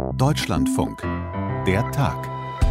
Deutschlandfunk. Der Tag.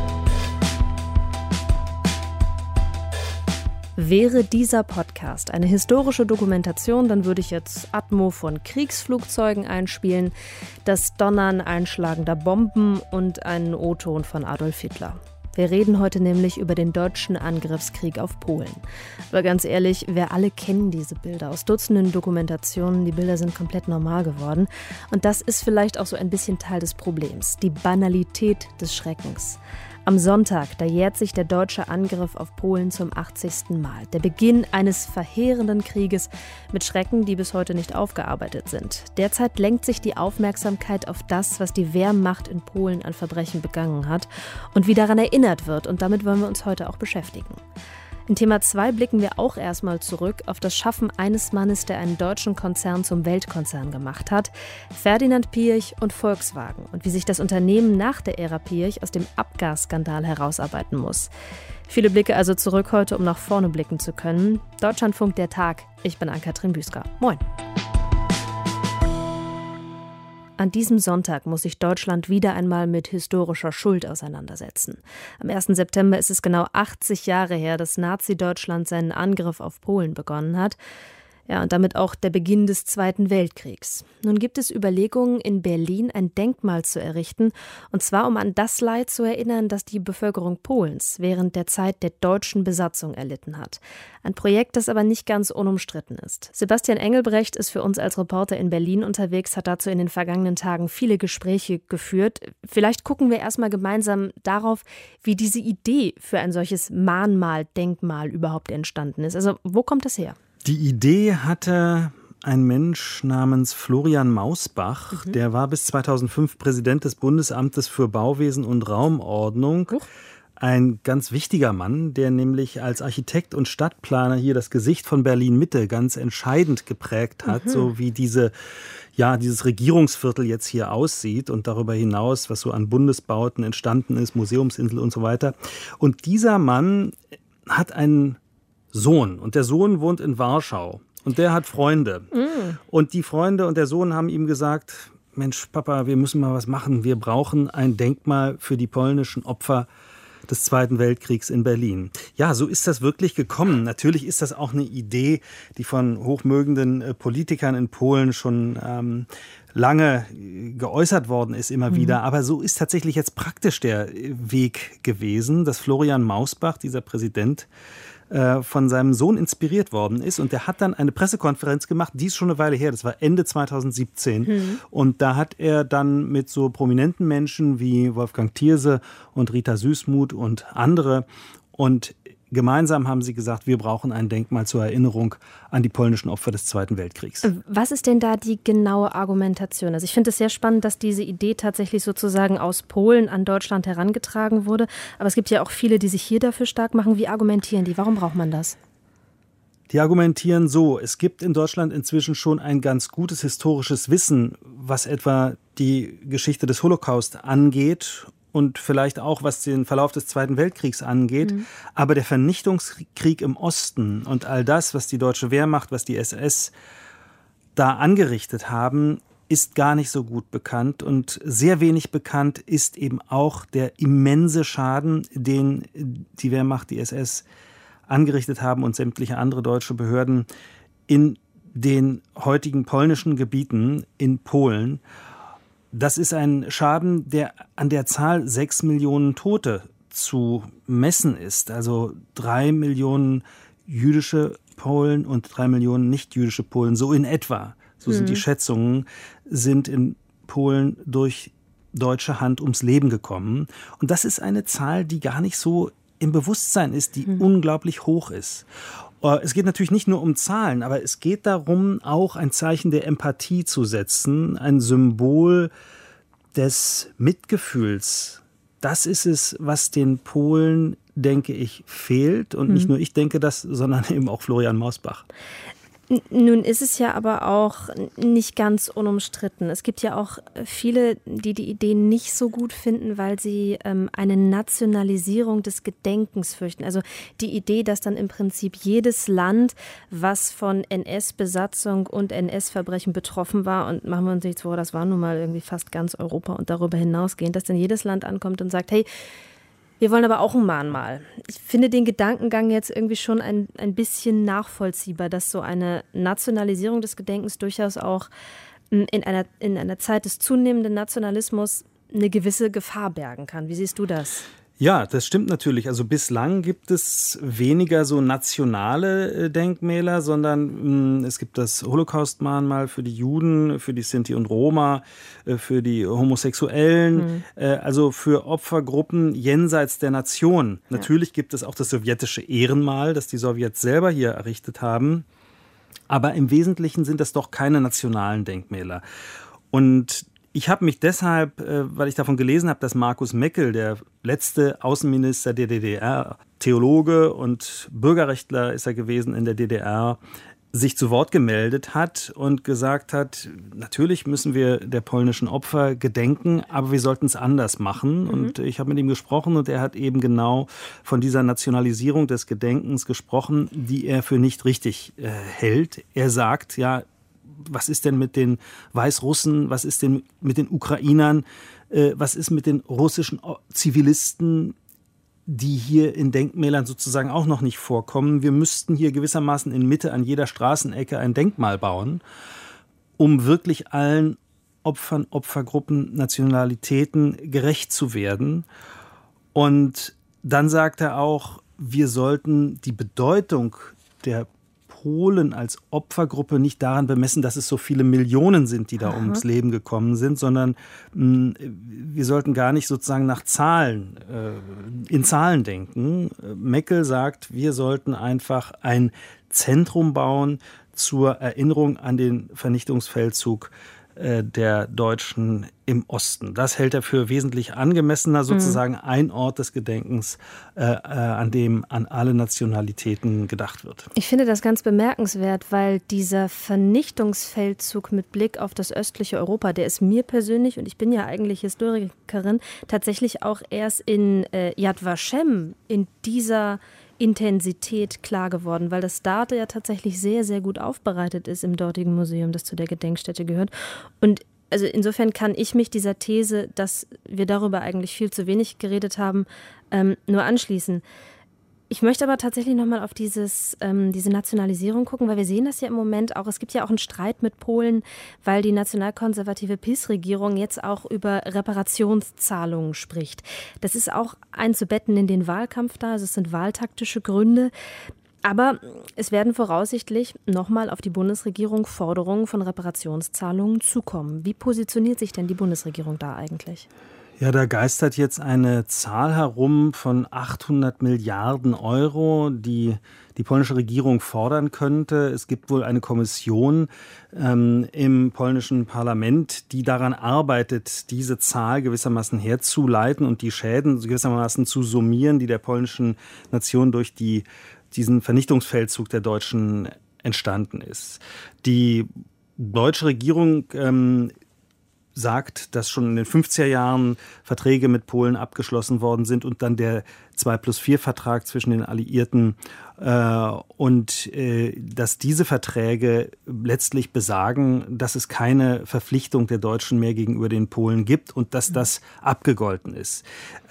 Wäre dieser Podcast eine historische Dokumentation, dann würde ich jetzt Atmo von Kriegsflugzeugen einspielen, das Donnern einschlagender Bomben und einen O-Ton von Adolf Hitler. Wir reden heute nämlich über den deutschen Angriffskrieg auf Polen. Aber ganz ehrlich, wir alle kennen diese Bilder aus Dutzenden Dokumentationen. Die Bilder sind komplett normal geworden. Und das ist vielleicht auch so ein bisschen Teil des Problems, die Banalität des Schreckens. Am Sonntag, da jährt sich der deutsche Angriff auf Polen zum 80. Mal. Der Beginn eines verheerenden Krieges mit Schrecken, die bis heute nicht aufgearbeitet sind. Derzeit lenkt sich die Aufmerksamkeit auf das, was die Wehrmacht in Polen an Verbrechen begangen hat und wie daran erinnert wird. Und damit wollen wir uns heute auch beschäftigen. In Thema 2 blicken wir auch erstmal zurück auf das Schaffen eines Mannes, der einen deutschen Konzern zum Weltkonzern gemacht hat, Ferdinand Piëch und Volkswagen, und wie sich das Unternehmen nach der Ära Piëch aus dem Abgasskandal herausarbeiten muss. Viele Blicke also zurück heute, um nach vorne blicken zu können. Deutschlandfunk, der Tag. Ich bin Ann-Kathrin Büsker. Moin. An diesem Sonntag muss sich Deutschland wieder einmal mit historischer Schuld auseinandersetzen. Am 1. September ist es genau 80 Jahre her, dass Nazi-Deutschland seinen Angriff auf Polen begonnen hat. Ja, und damit auch der Beginn des Zweiten Weltkriegs. Nun gibt es Überlegungen, in Berlin ein Denkmal zu errichten, und zwar um an das Leid zu erinnern, das die Bevölkerung Polens während der Zeit der deutschen Besatzung erlitten hat. Ein Projekt, das aber nicht ganz unumstritten ist. Sebastian Engelbrecht ist für uns als Reporter in Berlin unterwegs, hat dazu in den vergangenen Tagen viele Gespräche geführt. Vielleicht gucken wir erstmal gemeinsam darauf, wie diese Idee für ein solches Mahnmal, Denkmal überhaupt entstanden ist. Also, wo kommt das her? Die Idee hatte ein Mensch namens Florian Mausbach. Der war bis 2005 Präsident des Bundesamtes für Bauwesen und Raumordnung. Ein ganz wichtiger Mann, der nämlich als Architekt und Stadtplaner hier das Gesicht von Berlin-Mitte ganz entscheidend geprägt hat, so wie dieses Regierungsviertel jetzt hier aussieht und darüber hinaus, was so an Bundesbauten entstanden ist, Museumsinsel und so weiter. Und dieser Mann hat einen Sohn, und der Sohn wohnt in Warschau und der hat Freunde. Und die Freunde und der Sohn haben ihm gesagt: Mensch, Papa, wir müssen mal was machen. Wir brauchen ein Denkmal für die polnischen Opfer des Zweiten Weltkriegs in Berlin. Ja, so ist das wirklich gekommen. Natürlich ist das auch eine Idee, die von hochmögenden Politikern in Polen schon lange geäußert worden ist, immer wieder. Aber so ist tatsächlich jetzt praktisch der Weg gewesen, dass Florian Mausbach, dieser Präsident, von seinem Sohn inspiriert worden ist. Und der hat dann eine Pressekonferenz gemacht, die ist schon eine Weile her, das war Ende 2017. Und da hat er dann mit so prominenten Menschen wie Wolfgang Thierse und Rita Süssmuth und andere, und gemeinsam haben sie gesagt, wir brauchen ein Denkmal zur Erinnerung an die polnischen Opfer des Zweiten Weltkriegs. Was ist denn da die genaue Argumentation? Also ich finde es sehr spannend, dass diese Idee tatsächlich sozusagen aus Polen an Deutschland herangetragen wurde. Aber es gibt ja auch viele, die sich hier dafür stark machen. Wie argumentieren die? Warum braucht man das? Die argumentieren so: Es gibt in Deutschland inzwischen schon ein ganz gutes historisches Wissen, was etwa die Geschichte des Holocaust angeht und vielleicht auch, was den Verlauf des Zweiten Weltkriegs angeht. Aber der Vernichtungskrieg im Osten und all das, was die deutsche Wehrmacht, was die SS da angerichtet haben, ist gar nicht so gut bekannt. Und sehr wenig bekannt ist eben auch der immense Schaden, den die Wehrmacht, die SS angerichtet haben und sämtliche andere deutsche Behörden in den heutigen polnischen Gebieten in Polen. Das ist ein Schaden, der an der Zahl 6 Millionen Tote zu messen ist. Also 3 Millionen jüdische Polen und 3 Millionen nicht-jüdische Polen, so in etwa. So sind die Schätzungen, sind in Polen durch deutsche Hand ums Leben gekommen. Und das ist eine Zahl, die gar nicht so im Bewusstsein ist, die unglaublich hoch ist. Es geht natürlich nicht nur um Zahlen, aber es geht darum, auch ein Zeichen der Empathie zu setzen, ein Symbol des Mitgefühls. Das ist es, was den Polen, denke ich, fehlt. Und nicht nur ich denke das, sondern eben auch Florian Mausbach. Nun ist es ja aber auch nicht ganz unumstritten. Es gibt ja auch viele, die die Idee nicht so gut finden, weil sie eine Nationalisierung des Gedenkens fürchten. Also die Idee, dass dann im Prinzip jedes Land, was von NS-Besatzung und NS-Verbrechen betroffen war, und machen wir uns nichts vor, das war nun mal irgendwie fast ganz Europa und darüber hinausgehend, dass dann jedes Land ankommt und sagt, hey, wir wollen aber auch ein Mahnmal. Ich finde den Gedankengang jetzt irgendwie schon ein bisschen nachvollziehbar, dass so eine Nationalisierung des Gedenkens durchaus auch in einer Zeit des zunehmenden Nationalismus eine gewisse Gefahr bergen kann. Wie siehst du das? Ja, das stimmt natürlich. Also bislang gibt es weniger so nationale Denkmäler, sondern es gibt das Holocaust-Mahnmal für die Juden, für die Sinti und Roma, für die Homosexuellen, also für Opfergruppen jenseits der Nation. Ja. Natürlich gibt es auch das sowjetische Ehrenmal, das die Sowjets selber hier errichtet haben. Aber im Wesentlichen sind das doch keine nationalen Denkmäler. Und ich habe mich deshalb, weil ich davon gelesen habe, dass Markus Meckel, der letzte Außenminister der DDR, Theologe und Bürgerrechtler ist er gewesen in der DDR, sich zu Wort gemeldet hat und gesagt hat, natürlich müssen wir der polnischen Opfer gedenken, aber wir sollten es anders machen. Und ich habe mit ihm gesprochen und er hat eben genau von dieser Nationalisierung des Gedenkens gesprochen, die er für nicht richtig hält. Er sagt, ja, was ist denn mit den Weißrussen, was ist denn mit den Ukrainern, was ist mit den russischen Zivilisten, die hier in Denkmälern sozusagen auch noch nicht vorkommen. Wir müssten hier gewissermaßen in Mitte an jeder Straßenecke ein Denkmal bauen, um wirklich allen Opfern, Opfergruppen, Nationalitäten gerecht zu werden. Und dann sagt er auch, wir sollten die Bedeutung der Polen als Opfergruppe nicht daran bemessen, dass es so viele Millionen sind, die da ums Leben gekommen sind, sondern wir sollten gar nicht sozusagen nach Zahlen, in Zahlen denken. Meckel sagt, wir sollten einfach ein Zentrum bauen zur Erinnerung an den Vernichtungsfeldzug der Deutschen im Osten. Das hält er für wesentlich angemessener, sozusagen ein Ort des Gedenkens, an dem an alle Nationalitäten gedacht wird. Ich finde das ganz bemerkenswert, weil dieser Vernichtungsfeldzug mit Blick auf das östliche Europa, der ist mir persönlich, und ich bin ja eigentlich Historikerin, tatsächlich auch erst in Yad Vashem in dieser Intensität klar geworden, weil das da ja tatsächlich sehr, sehr gut aufbereitet ist im dortigen Museum, das zu der Gedenkstätte gehört. Und also insofern kann ich mich dieser These, dass wir darüber eigentlich viel zu wenig geredet haben, nur anschließen. Ich möchte aber tatsächlich nochmal auf diese Nationalisierung gucken, weil wir sehen das ja im Moment auch. Es gibt ja auch einen Streit mit Polen, weil die nationalkonservative PiS-Regierung jetzt auch über Reparationszahlungen spricht. Das ist auch einzubetten in den Wahlkampf da, also es sind wahltaktische Gründe. Aber es werden voraussichtlich nochmal auf die Bundesregierung Forderungen von Reparationszahlungen zukommen. Wie positioniert sich denn die Bundesregierung da eigentlich? Ja, da geistert jetzt eine Zahl herum von 800 Milliarden Euro, die die polnische Regierung fordern könnte. Es gibt wohl eine Kommission im polnischen Parlament, die daran arbeitet, diese Zahl gewissermaßen herzuleiten und die Schäden gewissermaßen zu summieren, die der polnischen Nation durch diesen Vernichtungsfeldzug der Deutschen entstanden ist. Die deutsche Regierung sagt, dass schon in den 50er Jahren Verträge mit Polen abgeschlossen worden sind und dann der 2+4-Vertrag zwischen den Alliierten und dass diese Verträge letztlich besagen, dass es keine Verpflichtung der Deutschen mehr gegenüber den Polen gibt und dass das abgegolten ist.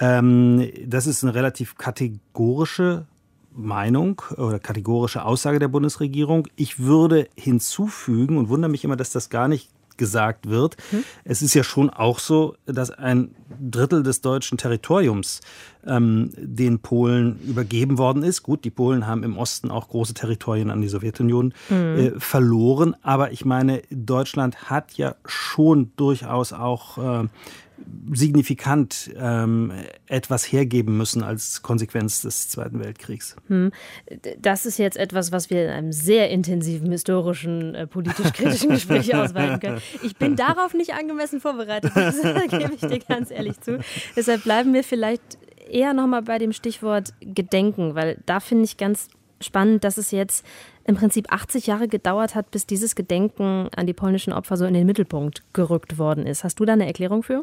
Das ist eine relativ kategorische Meinung oder kategorische Aussage der Bundesregierung. Ich würde hinzufügen und wundere mich immer, dass das gar nicht gesagt wird. Es ist ja schon auch so, dass ein Drittel des deutschen Territoriums den Polen übergeben worden ist. Gut, die Polen haben im Osten auch große Territorien an die Sowjetunion verloren. Aber ich meine, Deutschland hat ja schon durchaus auch signifikant etwas hergeben müssen als Konsequenz des Zweiten Weltkriegs. Das ist jetzt etwas, was wir in einem sehr intensiven historischen, politisch-kritischen Gespräch ausweiten können. Ich bin darauf nicht angemessen vorbereitet, das gebe ich dir ganz ehrlich zu. Deshalb bleiben wir vielleicht eher nochmal bei dem Stichwort Gedenken, weil da finde ich ganz spannend, dass es jetzt im Prinzip 80 Jahre gedauert hat, bis dieses Gedenken an die polnischen Opfer so in den Mittelpunkt gerückt worden ist. Hast du da eine Erklärung für?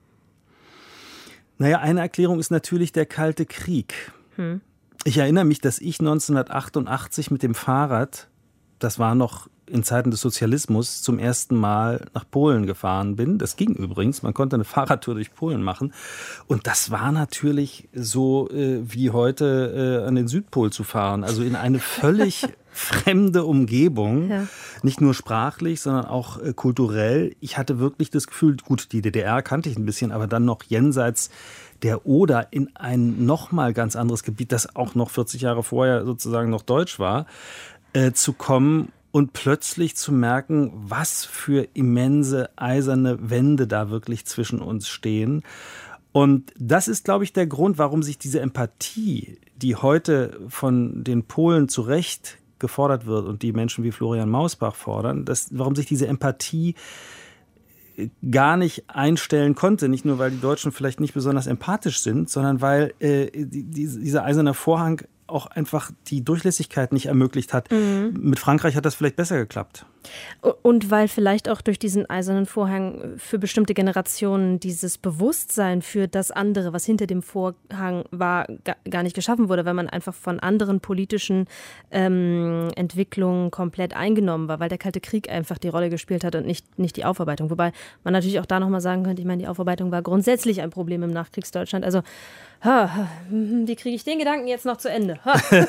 Naja, eine Erklärung ist natürlich der Kalte Krieg. Ich erinnere mich, dass ich 1988 mit dem Fahrrad, das war noch in Zeiten des Sozialismus, zum ersten Mal nach Polen gefahren bin. Das ging übrigens, man konnte eine Fahrradtour durch Polen machen. Und das war natürlich so wie heute an den Südpol zu fahren. Also in eine völlig fremde Umgebung, ja. Nicht nur sprachlich, sondern auch kulturell. Ich hatte wirklich das Gefühl, gut, die DDR kannte ich ein bisschen, aber dann noch jenseits der Oder in ein nochmal ganz anderes Gebiet, das auch noch 40 Jahre vorher sozusagen noch deutsch war, zu kommen und plötzlich zu merken, was für immense eiserne Wände da wirklich zwischen uns stehen. Und das ist, glaube ich, der Grund, warum sich diese Empathie, die heute von den Polen zu Recht gefordert wird und die Menschen wie Florian Mausbach fordern, warum sich diese Empathie gar nicht einstellen konnte. Nicht nur, weil die Deutschen vielleicht nicht besonders empathisch sind, sondern weil dieser eiserne Vorhang auch einfach die Durchlässigkeit nicht ermöglicht hat. Mit Frankreich hat das vielleicht besser geklappt. Und weil vielleicht auch durch diesen eisernen Vorhang für bestimmte Generationen dieses Bewusstsein für das andere, was hinter dem Vorhang war, gar nicht geschaffen wurde, weil man einfach von anderen politischen Entwicklungen komplett eingenommen war, weil der Kalte Krieg einfach die Rolle gespielt hat und nicht die Aufarbeitung. Wobei man natürlich auch da nochmal sagen könnte, ich meine, die Aufarbeitung war grundsätzlich ein Problem im Nachkriegsdeutschland. Also, wie kriege ich den Gedanken jetzt noch zu Ende?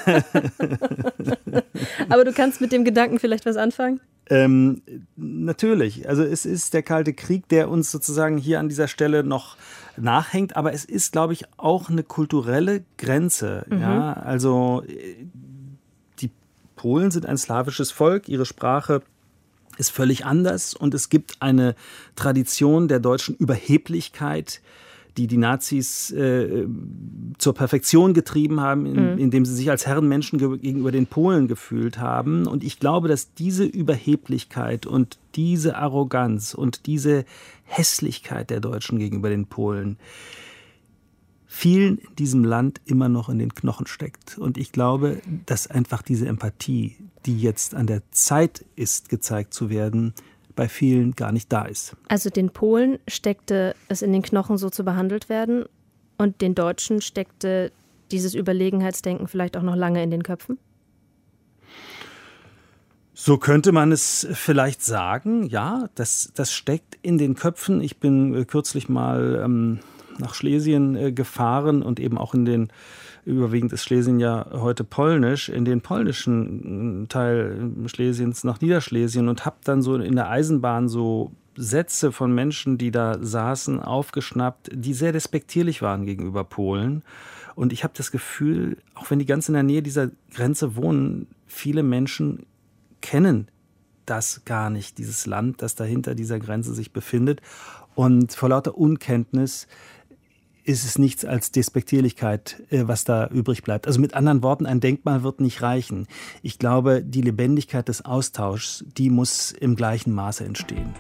Aber du kannst mit dem Gedanken vielleicht was anfangen? Natürlich. Also es ist der Kalte Krieg, der uns sozusagen hier an dieser Stelle noch nachhängt. Aber es ist, glaube ich, auch eine kulturelle Grenze. Ja? Also die Polen sind ein slawisches Volk. Ihre Sprache ist völlig anders. Und es gibt eine Tradition der deutschen Überheblichkeit, die Nazis zur Perfektion getrieben haben, indem sie sich als Herrenmenschen gegenüber den Polen gefühlt haben. Und ich glaube, dass diese Überheblichkeit und diese Arroganz und diese Hässlichkeit der Deutschen gegenüber den Polen vielen in diesem Land immer noch in den Knochen steckt. Und ich glaube, dass einfach diese Empathie, die jetzt an der Zeit ist, gezeigt zu werden, bei vielen gar nicht da ist. Also den Polen steckte es in den Knochen, so zu behandelt werden, und den Deutschen steckte dieses Überlegenheitsdenken vielleicht auch noch lange in den Köpfen? So könnte man es vielleicht sagen, ja, das steckt in den Köpfen. Ich bin kürzlich mal nach Schlesien gefahren und eben auch überwiegend ist Schlesien ja heute polnisch, in den polnischen Teil Schlesiens nach Niederschlesien und habe dann so in der Eisenbahn so Sätze von Menschen, die da saßen, aufgeschnappt, die sehr despektierlich waren gegenüber Polen. Und ich habe das Gefühl, auch wenn die ganz in der Nähe dieser Grenze wohnen, viele Menschen kennen das gar nicht, dieses Land, das dahinter dieser Grenze sich befindet. Und vor lauter Unkenntnis ist es nichts als Despektierlichkeit, was da übrig bleibt. Also mit anderen Worten, ein Denkmal wird nicht reichen. Ich glaube, die Lebendigkeit des Austauschs, die muss im gleichen Maße entstehen.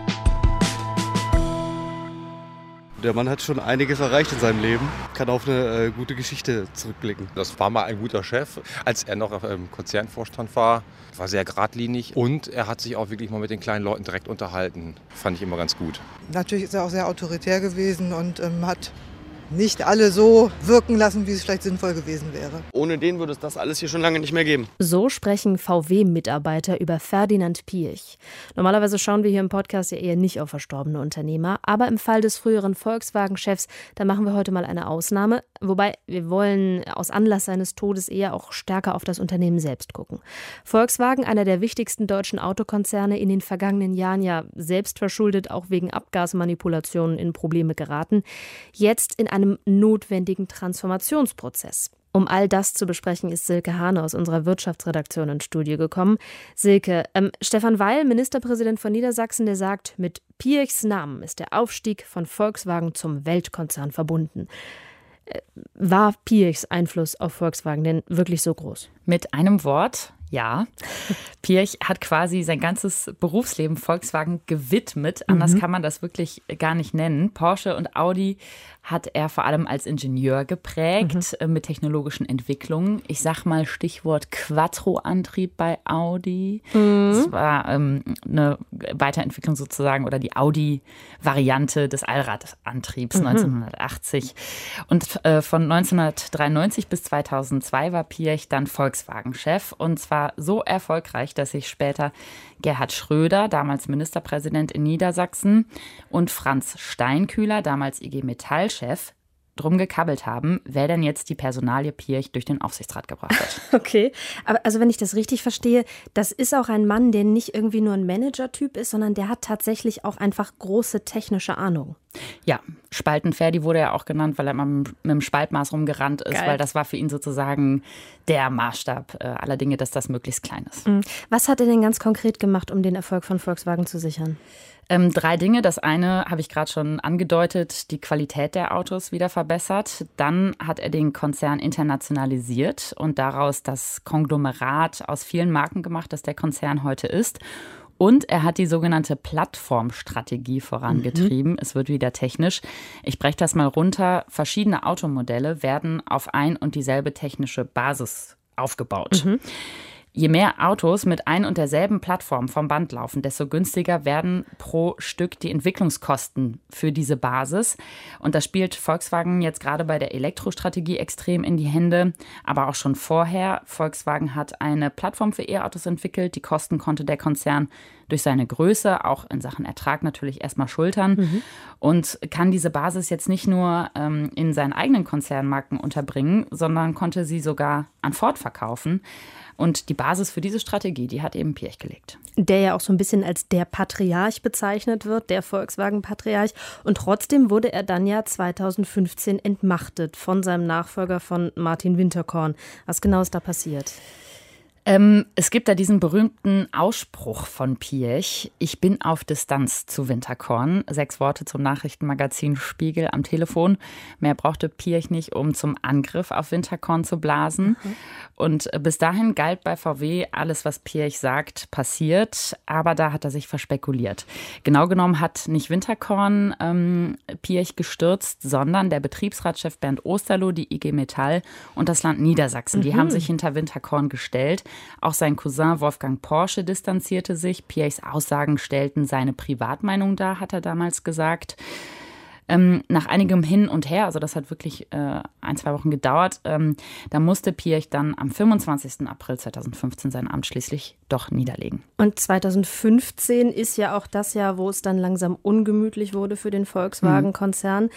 Der Mann hat schon einiges erreicht in seinem Leben, kann auf eine gute Geschichte zurückblicken. Das war mal ein guter Chef. Als er noch im Konzernvorstand war sehr geradlinig und er hat sich auch wirklich mal mit den kleinen Leuten direkt unterhalten. Fand ich immer ganz gut. Natürlich ist er auch sehr autoritär gewesen und hat nicht alle so wirken lassen, wie es vielleicht sinnvoll gewesen wäre. Ohne den würde es das alles hier schon lange nicht mehr geben. So sprechen VW-Mitarbeiter über Ferdinand Piëch. Normalerweise schauen wir hier im Podcast ja eher nicht auf verstorbene Unternehmer, aber im Fall des früheren Volkswagen-Chefs, da machen wir heute mal eine Ausnahme. Wobei wir wollen aus Anlass seines Todes eher auch stärker auf das Unternehmen selbst gucken. Volkswagen, einer der wichtigsten deutschen Autokonzerne, in den vergangenen Jahren ja selbst verschuldet, auch wegen Abgasmanipulationen in Probleme geraten, jetzt in einem notwendigen Transformationsprozess. Um all das zu besprechen, ist Silke Hane aus unserer Wirtschaftsredaktion ins Studio gekommen. Silke, Stefan Weil, Ministerpräsident von Niedersachsen, der sagt, mit Piëchs Namen ist der Aufstieg von Volkswagen zum Weltkonzern verbunden. War Piëchs Einfluss auf Volkswagen denn wirklich so groß? Mit einem Wort: Ja, Piëch hat quasi sein ganzes Berufsleben Volkswagen gewidmet. Anders kann man das wirklich gar nicht nennen. Porsche und Audi hat er vor allem als Ingenieur geprägt mit technologischen Entwicklungen. Ich sag mal Stichwort Quattro-Antrieb bei Audi. Das war eine Weiterentwicklung sozusagen oder die Audi-Variante des Allradantriebs 1980. Und von 1993 bis 2002 war Piëch dann Volkswagen-Chef und zwar so erfolgreich, dass sich später Gerhard Schröder, damals Ministerpräsident in Niedersachsen, und Franz Steinkühler, damals IG Metall-Chef, drum gekabbelt haben, wer denn jetzt die Personalie Piëch durch den Aufsichtsrat gebracht hat. Okay, aber also wenn ich das richtig verstehe, das ist auch ein Mann, der nicht irgendwie nur ein Manager-Typ ist, sondern der hat tatsächlich auch einfach große technische Ahnung. Ja, Spaltenferdi wurde er auch genannt, weil er immer mit dem Spaltmaß rumgerannt ist, weil das war für ihn sozusagen der Maßstab aller Dinge, dass das möglichst klein ist. Was hat er denn ganz konkret gemacht, um den Erfolg von Volkswagen zu sichern? 3 Dinge. Das eine habe ich gerade schon angedeutet, die Qualität der Autos wieder verbessert. Dann hat er den Konzern internationalisiert und daraus das Konglomerat aus vielen Marken gemacht, das der Konzern heute ist. Und er hat die sogenannte Plattformstrategie vorangetrieben. Es wird wieder technisch. Ich breche das mal runter. Verschiedene Automodelle werden auf ein und dieselbe technische Basis aufgebaut. Je mehr Autos mit ein und derselben Plattform vom Band laufen, desto günstiger werden pro Stück die Entwicklungskosten für diese Basis. Und das spielt Volkswagen jetzt gerade bei der Elektrostrategie extrem in die Hände, aber auch schon vorher. Volkswagen hat eine Plattform für E-Autos entwickelt. Die Kosten konnte der Konzern durch seine Größe, auch in Sachen Ertrag natürlich erstmal schultern und kann diese Basis jetzt nicht nur in seinen eigenen Konzernmarken unterbringen, sondern konnte sie sogar an Ford verkaufen. Und die Basis für diese Strategie, die hat eben Piëch gelegt. Der ja auch so ein bisschen als der Patriarch bezeichnet wird, der Volkswagen-Patriarch. Und trotzdem wurde er dann ja 2015 entmachtet von seinem Nachfolger von Martin Winterkorn. Was genau ist da passiert? Es gibt da diesen berühmten Ausspruch von Piëch: Ich bin auf Distanz zu Winterkorn. 6 Worte zum Nachrichtenmagazin Spiegel am Telefon. Mehr brauchte Piëch nicht, um zum Angriff auf Winterkorn zu blasen. Und bis dahin galt bei VW, alles, was Piëch sagt, passiert. Aber da hat er sich verspekuliert. Genau genommen hat nicht Winterkorn Piëch gestürzt, sondern der Betriebsratschef Bernd Osterloh, die IG Metall und das Land Niedersachsen. Die haben sich hinter Winterkorn gestellt. Auch sein Cousin Wolfgang Porsche distanzierte sich. Piëchs Aussagen stellten seine Privatmeinung dar, hat er damals gesagt. Nach einigem Hin und Her, also das hat wirklich 1-2 Wochen gedauert, da musste Piëch dann am 25. April 2015 sein Amt schließlich doch niederlegen. Und 2015 ist ja auch das Jahr, wo es dann langsam ungemütlich wurde für den Volkswagen-Konzern.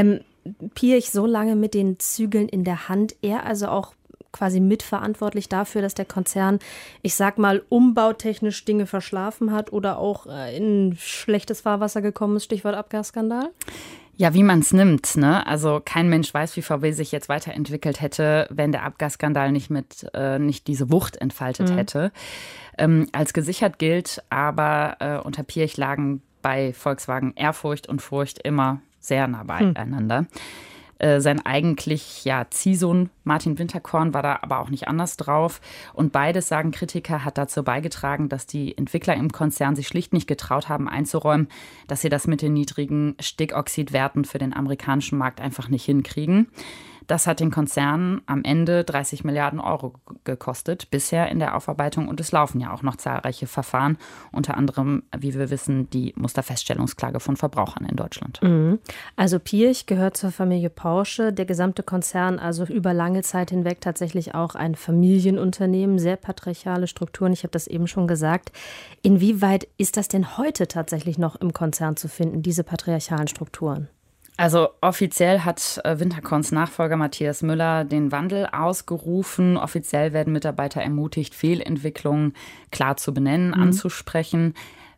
Piëch so lange mit den Zügeln in der Hand, er also auch quasi mitverantwortlich dafür, dass der Konzern, ich sag mal, umbautechnisch Dinge verschlafen hat oder auch in schlechtes Fahrwasser gekommen ist, Stichwort Abgasskandal? Ja, wie man es nimmt, ne? Also kein Mensch weiß, wie VW sich jetzt weiterentwickelt hätte, wenn der Abgasskandal nicht diese Wucht entfaltet hätte. Als gesichert gilt, aber unter Piëch lagen bei Volkswagen Ehrfurcht und Furcht immer sehr nah beieinander. Sein eigentlich Ziehsohn Martin Winterkorn war da aber auch nicht anders drauf. Und beides, sagen Kritiker, hat dazu beigetragen, dass die Entwickler im Konzern sich schlicht nicht getraut haben einzuräumen, dass sie das mit den niedrigen Stickoxidwerten für den amerikanischen Markt einfach nicht hinkriegen. Das hat den Konzern am Ende 30 Milliarden Euro gekostet, bisher in der Aufarbeitung. Und es laufen ja auch noch zahlreiche Verfahren, unter anderem, wie wir wissen, die Musterfeststellungsklage von Verbrauchern in Deutschland. Also Piëch gehört zur Familie Porsche, der gesamte Konzern, also über lange Zeit hinweg tatsächlich auch ein Familienunternehmen, sehr patriarchale Strukturen, ich habe das eben schon gesagt. Inwieweit ist das denn heute tatsächlich noch im Konzern zu finden, diese patriarchalen Strukturen? Also offiziell hat Winterkorns Nachfolger Matthias Müller den Wandel ausgerufen. Offiziell werden Mitarbeiter ermutigt, Fehlentwicklungen klar zu benennen, anzusprechen.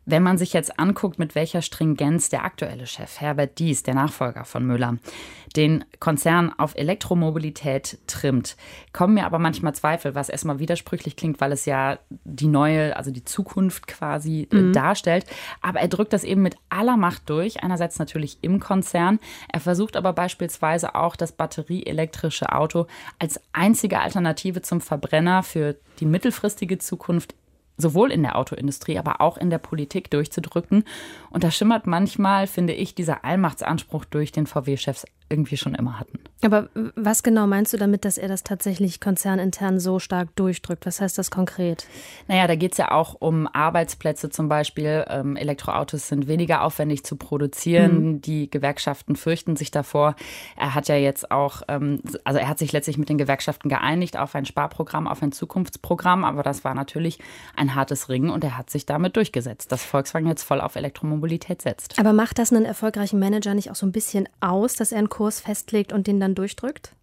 Wenn man sich jetzt anguckt, mit welcher Stringenz der aktuelle Chef, Herbert Diess, der Nachfolger von Müller, den Konzern auf Elektromobilität trimmt, kommen mir aber manchmal Zweifel, was erstmal widersprüchlich klingt, weil es ja die neue, also die Zukunft quasi darstellt. Aber er drückt das eben mit aller Macht durch, einerseits natürlich im Konzern. Er versucht aber beispielsweise auch das batterieelektrische Auto als einzige Alternative zum Verbrenner für die mittelfristige Zukunft sowohl in der Autoindustrie, aber auch in der Politik durchzudrücken. Und da schimmert manchmal, finde ich, dieser Allmachtsanspruch durch, den VW-Chefs irgendwie schon immer hatten. Aber was genau meinst du damit, dass er das tatsächlich konzernintern so stark durchdrückt? Was heißt das konkret? Naja, da geht es ja auch um Arbeitsplätze zum Beispiel. Elektroautos sind weniger aufwendig zu produzieren. Die Gewerkschaften fürchten sich davor. Er hat ja jetzt auch, also er hat sich letztlich mit den Gewerkschaften geeinigt auf ein Sparprogramm, auf ein Zukunftsprogramm. Aber das war natürlich ein hartes Ringen und er hat sich damit durchgesetzt, dass Volkswagen jetzt voll auf Elektromobilität setzt. Aber macht das einen erfolgreichen Manager nicht auch so ein bisschen aus, dass er einen Kurs festlegt und den dann durchdrückt?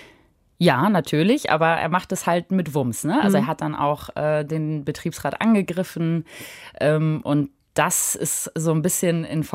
Ja, natürlich, aber er macht es halt mit Wumms. Ne? Also er hat dann auch den Betriebsrat angegriffen und das ist so ein bisschen im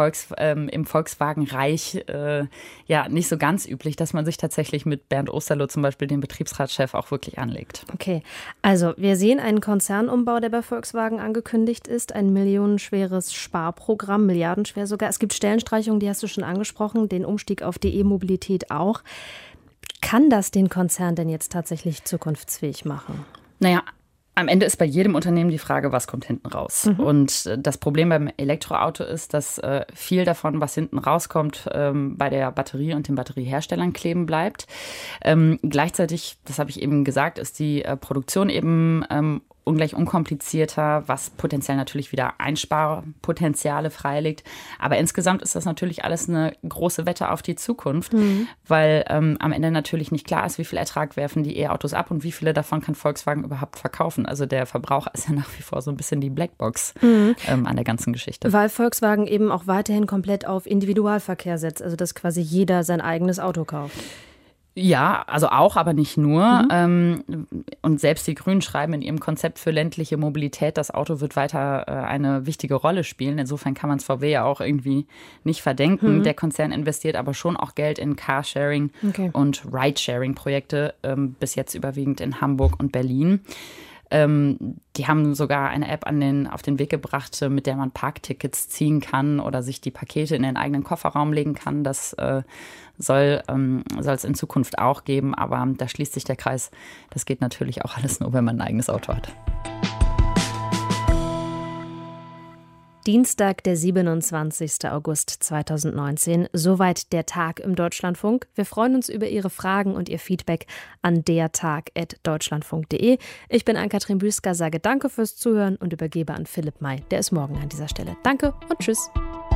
Volkswagen-Reich nicht so ganz üblich, dass man sich tatsächlich mit Bernd Osterloh zum Beispiel, dem Betriebsratschef, auch wirklich anlegt. Okay, also wir sehen einen Konzernumbau, der bei Volkswagen angekündigt ist, ein millionenschweres Sparprogramm, milliardenschwer sogar. Es gibt Stellenstreichungen, die hast du schon angesprochen, den Umstieg auf die E-Mobilität auch. Kann das den Konzern denn jetzt tatsächlich zukunftsfähig machen? Naja, am Ende ist bei jedem Unternehmen die Frage, was kommt hinten raus. Und das Problem beim Elektroauto ist, dass viel davon, was hinten rauskommt, bei der Batterie und den Batterieherstellern kleben bleibt. Gleichzeitig, das habe ich eben gesagt, ist die Produktion eben ungleich unkomplizierter, was potenziell natürlich wieder Einsparpotenziale freilegt. Aber insgesamt ist das natürlich alles eine große Wette auf die Zukunft, weil am Ende natürlich nicht klar ist, wie viel Ertrag werfen die E-Autos ab und wie viele davon kann Volkswagen überhaupt verkaufen. Also der Verbraucher ist ja nach wie vor so ein bisschen die Blackbox an der ganzen Geschichte. Weil Volkswagen eben auch weiterhin komplett auf Individualverkehr setzt, also dass quasi jeder sein eigenes Auto kauft. Ja, also auch, aber nicht nur. Und selbst die Grünen schreiben in ihrem Konzept für ländliche Mobilität, das Auto wird weiter eine wichtige Rolle spielen. Insofern kann man es VW ja auch irgendwie nicht verdenken. Der Konzern investiert aber schon auch Geld in Carsharing und Ridesharing-Projekte, bis jetzt überwiegend in Hamburg und Berlin. Die haben sogar eine App auf den Weg gebracht, mit der man Parktickets ziehen kann oder sich die Pakete in den eigenen Kofferraum legen kann. Das soll es in Zukunft auch geben, aber da schließt sich der Kreis. Das geht natürlich auch alles nur, wenn man ein eigenes Auto hat. Dienstag, der 27. August 2019. Soweit der Tag im Deutschlandfunk. Wir freuen uns über Ihre Fragen und Ihr Feedback an dertag@deutschlandfunk.de. Ich bin Ann-Kathrin Büsker, sage danke fürs Zuhören und übergebe an Philipp May. Der ist morgen an dieser Stelle. Danke und tschüss.